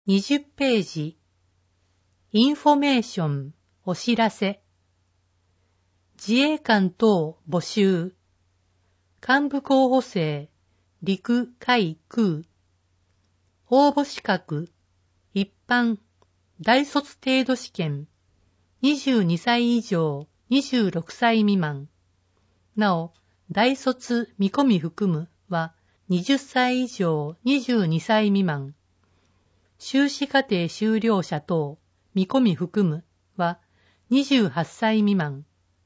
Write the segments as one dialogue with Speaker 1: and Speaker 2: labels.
Speaker 1: 20ページ。インフォメーション、お知らせ。自衛官等募集。幹部候補生、陸海空。応募資格、一般、大卒程度試験。22歳以上、26歳未満。なお、大卒見込み含むは20歳以上、22歳未満。修士課程修了者等、見込み含むは28歳未満。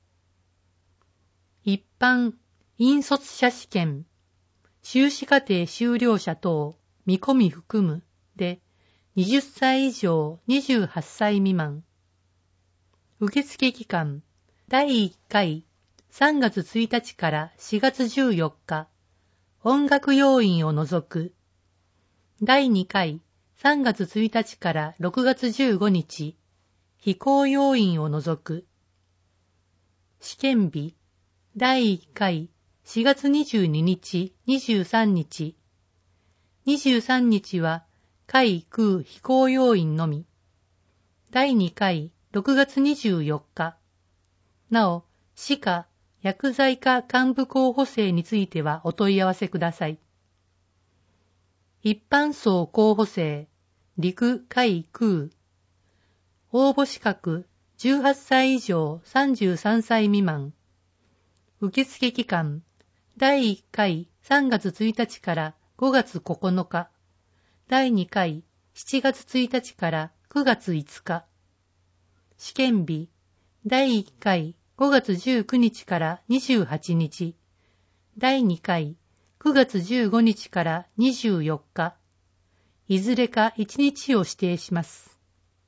Speaker 1: 一般、引率者試験、修士課程修了者等、見込み含むで20歳以上28歳未満。受付期間、第1回3月1日から4月14日、音楽要員を除く。第2回3月1日から6月15日、飛行要員を除く。試験日、第1回4月22日、23日。23日は海空飛行要員のみ。第2回6月24日。なお、士科、薬剤科幹部候補生についてはお問い合わせください。一般層候補生、陸海空。応募資格、18歳以上33歳未満。受付期間、第1回3月1日から5月9日。第2回7月1日から9月5日。試験日、第1回5月19日から28日。第2回9月15日から24日。いずれか1日を指定します。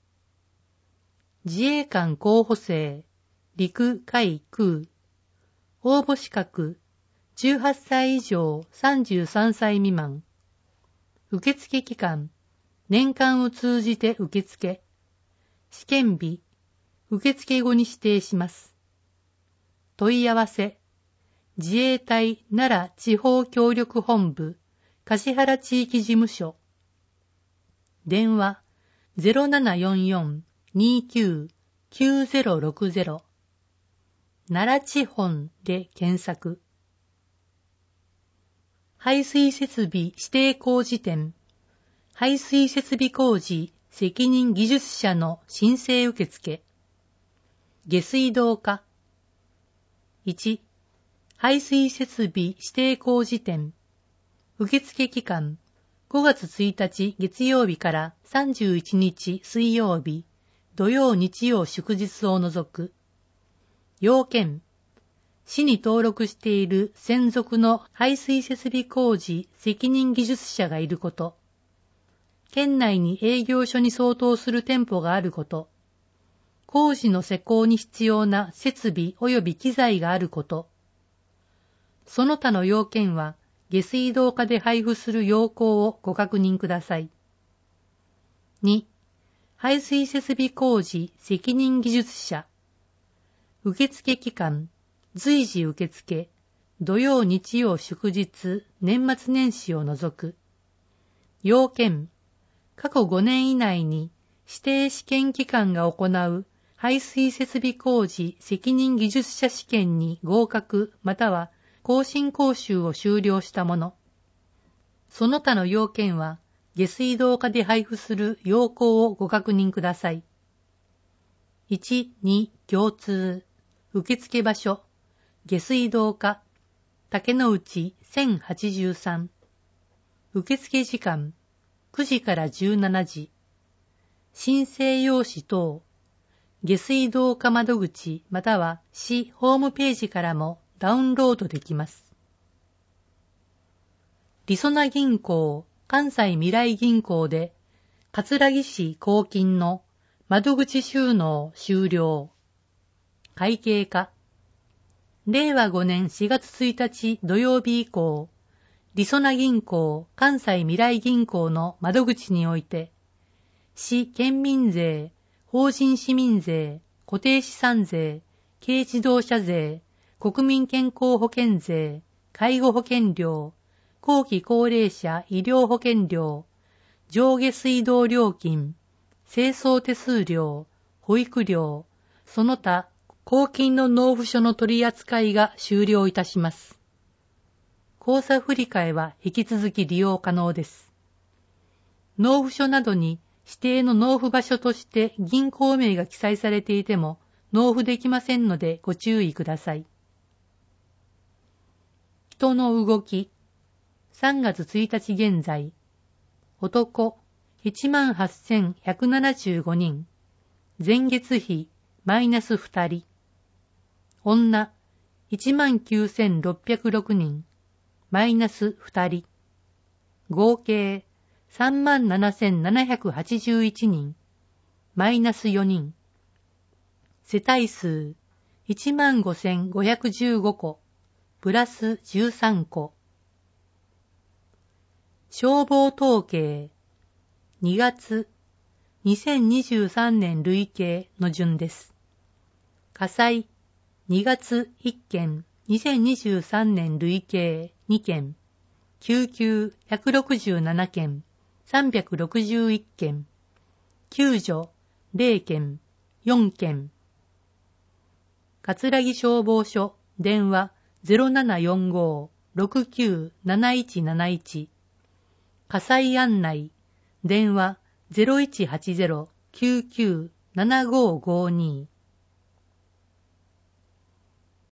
Speaker 1: 自衛官候補生、陸海空。応募資格、18歳以上33歳未満。受付期間、年間を通じて受付。試験日、受付後に指定します。問い合わせ、自衛隊奈良地方協力本部、橿原地域事務所。電話、0744-29-9060。奈良地本で検索。排水設備指定工事店。排水設備工事責任技術者の申請受付。下水道課。1、排水設備指定工事店。受付期間、5月1日月曜日から31日水曜日、土曜日曜祝日を除く。要件、市に登録している専属の排水設備工事責任技術者がいること。県内に営業所に相当する店舗があること。工事の施工に必要な設備及び機材があること。その他の要件は、下水道課で配布する要項をご確認ください。2、排水設備工事責任技術者。受付期間、随時受付、土曜日曜祝日、年末年始を除く。要件、過去5年以内に指定試験機関が行う排水設備工事責任技術者試験に合格または更新講習を修了したもの。その他の要件は下水道課で配布する要項をご確認ください。1、2、共通。受付場所、下水道課、竹之内1083。受付時間、9時から17時。申請用紙等、下水道課窓口または市ホームページからもダウンロードできます。りそな銀行、関西みらい銀行で、葛城市公金の窓口収納終了。会計課。令和5年4月1日土曜日以降、りそな銀行、関西みらい銀行の窓口において、市県民税、法人市民税、固定資産税、軽自動車税、国民健康保険税、介護保険料、後期高齢者医療保険料、 上下水道料金、清掃手数料、保育料、その他公金の納付書の取り扱いが終了いたします。口座振替は引き続き利用可能です。納付書などに指定の納付場所として銀行名が記載されていても納付できませんのでご注意ください。人の動き、3月1日現在、男 18,175 人、前月比マイナス2人、女 19,606 人、マイナス2人、合計 37,781 人、マイナス4人、世帯数 15,515 戸、プラス13戸。消防統計、2月、2023年累計の順です。火災、2月1件、2023年累計2件、救急167件、361件、救助0件、4件。葛城消防署電話 0745-697171 火災案内電話 0180-997552